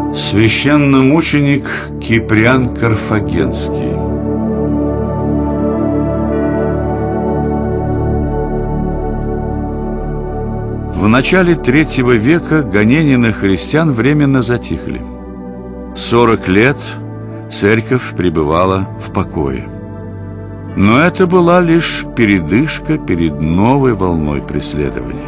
Священномученик Киприан Карфагенский. В начале III века гонения на христиан временно затихли. 40 лет церковь пребывала в покое. Но это была лишь передышка перед новой волной преследований.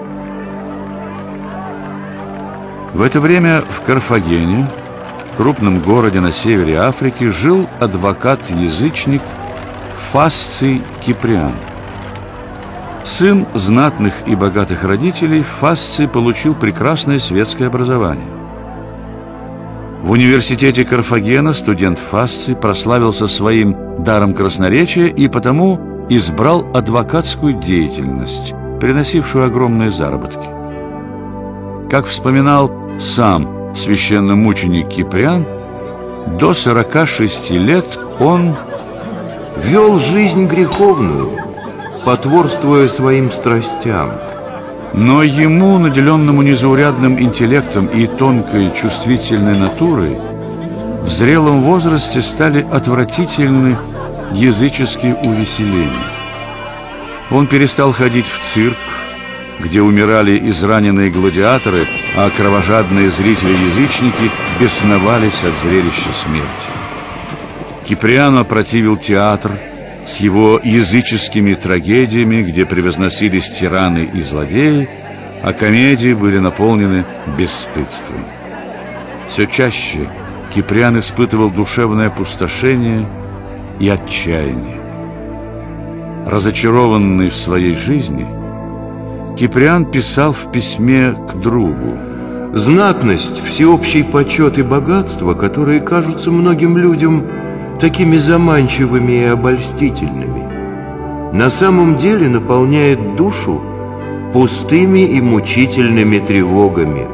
В это время в Карфагене, крупном городе на севере Африки, жил адвокат-язычник Фасций Киприан. Сын знатных и богатых родителей, Фасций получил прекрасное светское образование. В университете Карфагена студент Фасций прославился своим даром красноречия и потому избрал адвокатскую деятельность, приносившую огромные заработки. Как вспоминал сам священномученик Киприан, до 46 лет он вел жизнь греховную, потворствуя своим страстям. Но ему, наделенному незаурядным интеллектом и тонкой чувствительной натурой, в зрелом возрасте стали отвратительны языческие увеселения. Он перестал ходить в цирк, где умирали израненные гладиаторы, а кровожадные зрители-язычники бесновались от зрелища смерти. Киприану опротивил театр с его языческими трагедиями, где превозносились тираны и злодеи, а комедии были наполнены бесстыдством. Все чаще Киприан испытывал душевное опустошение и отчаяние. Разочарованный в своей жизни, Киприан писал в письме к другу: «Знатность, всеобщий почет и богатство, которые кажутся многим людям такими заманчивыми и обольстительными, на самом деле наполняет душу пустыми и мучительными тревогами».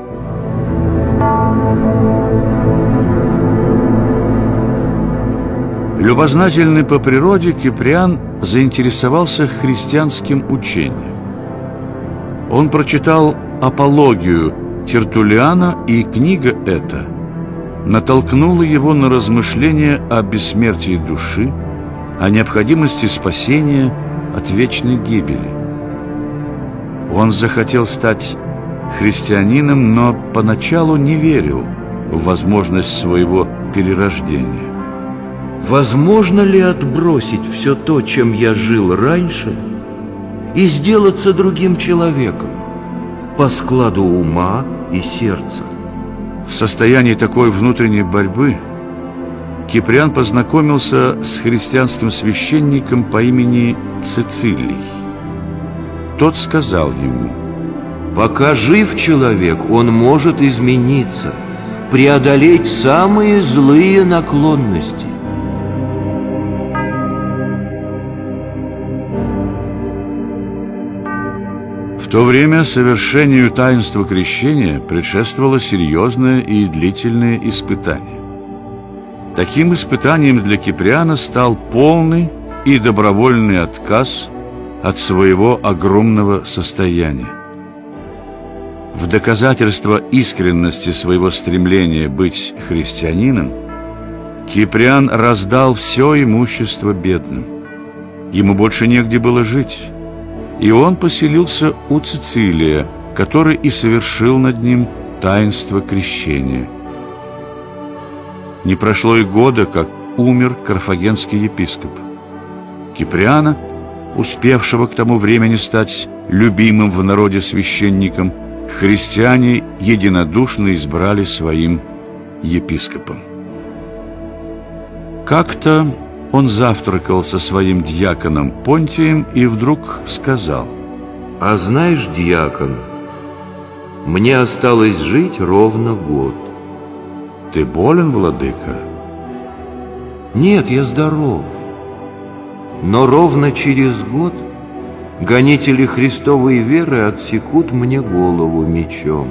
Любознательный по природе, Киприан заинтересовался христианским учением. Он прочитал «Апологию» Тертуллиана, и книга эта натолкнула его на размышления о бессмертии души, о необходимости спасения от вечной гибели. Он захотел стать христианином, но поначалу не верил в возможность своего перерождения. Возможно ли отбросить все то, чем я жил раньше, и сделаться другим человеком по складу ума и сердца? В состоянии такой внутренней борьбы Киприан познакомился с христианским священником по имени Цицилий. Тот сказал ему: «Пока жив человек, он может измениться, преодолеть самые злые наклонности». В то время совершению таинства крещения предшествовало серьезное и длительное испытание. Таким испытанием для Киприана стал полный и добровольный отказ от своего огромного состояния. В доказательство искренности своего стремления быть христианином Киприан раздал все имущество бедным. Ему больше негде было жить, и он поселился у Цицилия, который и совершил над ним таинство крещения. Не прошло и года, как умер карфагенский епископ. Киприана, успевшего к тому времени стать любимым в народе священником, христиане единодушно избрали своим епископом. Как-то он завтракал со своим дьяконом Понтием и вдруг сказал: «А знаешь, дьякон, мне осталось жить ровно год». «Ты болен, владыка?» «Нет, я здоров. Но ровно через год гонители Христовой веры отсекут мне голову мечом».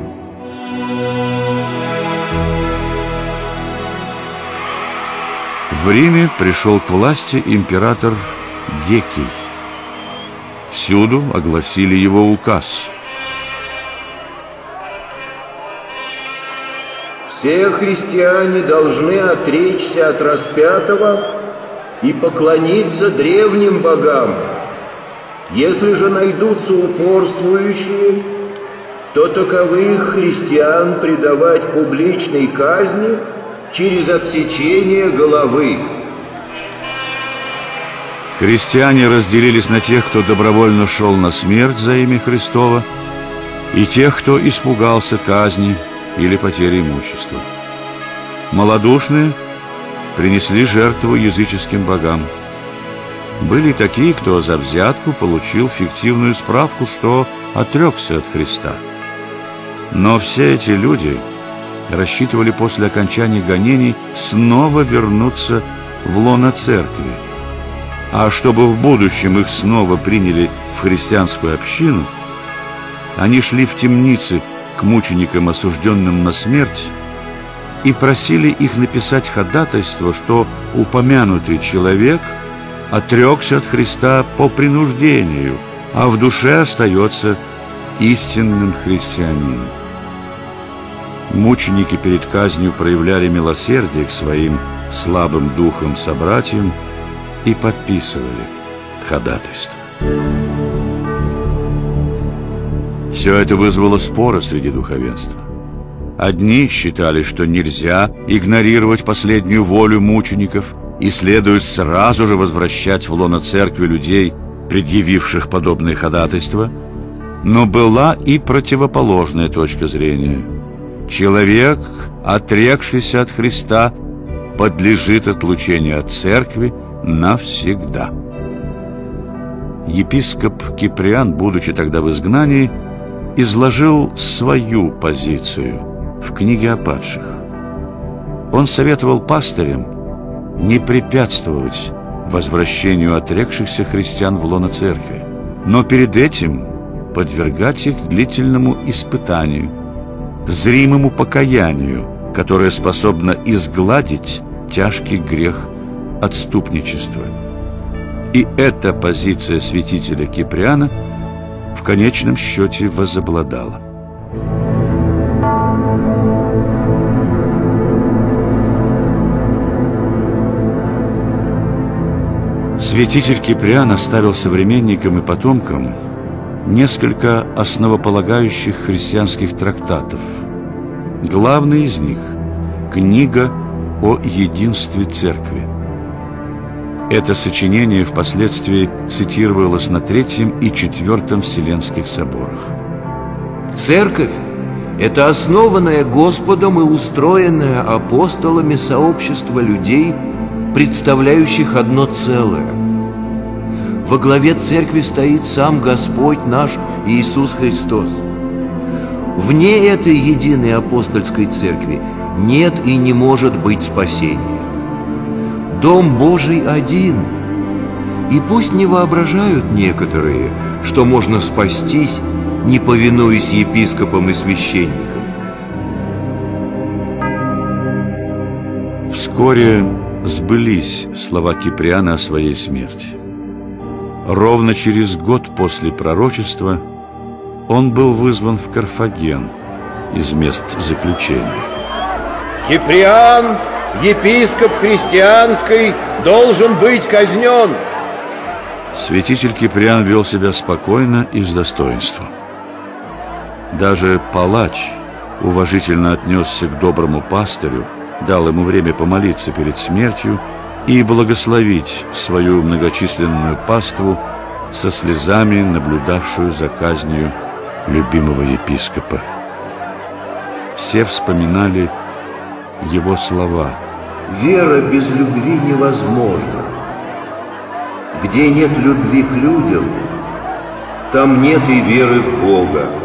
В Риме пришел к власти император Декий. Всюду огласили его указ: «В Все христиане должны отречься от распятого и поклониться древним богам. Если же найдутся упорствующие, то таковых христиан предавать публичной казни через отсечение головы. Христиане разделились на тех, кто добровольно шел на смерть за имя Христово, и тех, кто испугался казни или потери имущества. Малодушные принесли жертву языческим богам. Были и такие, кто за взятку получил фиктивную справку, что отрекся от Христа. Но все эти люди рассчитывали после окончания гонений снова вернуться в лоно церкви. А чтобы в будущем их снова приняли в христианскую общину, они шли в темницы к мученикам, осужденным на смерть, и просили их написать ходатайство, что упомянутый человек отрекся от Христа по принуждению, а в душе остается истинным христианином. Мученики перед казнью проявляли милосердие к своим слабым духом собратьям и подписывали ходатайство. Все это вызвало споры среди духовенства. Одни считали, что нельзя игнорировать последнюю волю мучеников и следует сразу же возвращать в лоно церкви людей, предъявивших подобные ходатайства. Но была и противоположная точка зрения. Человек, отрекшийся от Христа, подлежит отлучению от церкви навсегда. Епископ Киприан, будучи тогда в изгнании, изложил свою позицию в книге о падших. Он советовал пастырям не препятствовать возвращению отрекшихся христиан в лоно церкви, но перед этим подвергать их длительному испытанию, зримому покаянию, которое способно изгладить тяжкий грех отступничества. И эта позиция святителя Киприана в конечном счете возобладала. Святитель Киприан оставил современникам и потомкам несколько основополагающих христианских трактатов. Главный из них – книга о единстве Церкви. Это сочинение впоследствии цитировалось на Третьем и Четвертом Вселенских соборах. Церковь – это основанное Господом и устроенное апостолами сообщество людей, представляющих одно целое. Во главе церкви стоит сам Господь наш Иисус Христос. Вне этой единой апостольской церкви нет и не может быть спасения. Дом Божий один, и пусть не воображают некоторые, что можно спастись, не повинуясь епископам и священникам. Вскоре сбылись слова Киприана о своей смерти. Ровно через год после пророчества он был вызван в Карфаген из мест заключения. Киприан, епископ христианский, должен быть казнен. Святитель Киприан вел себя спокойно и с достоинством. Даже палач уважительно отнесся к доброму пастырю, дал ему время помолиться перед смертью и благословить свою многочисленную паству, со слезами наблюдавшую за казнью любимого епископа. Все вспоминали его слова: «Вера без любви невозможна. Где нет любви к людям, там нет и веры в Бога.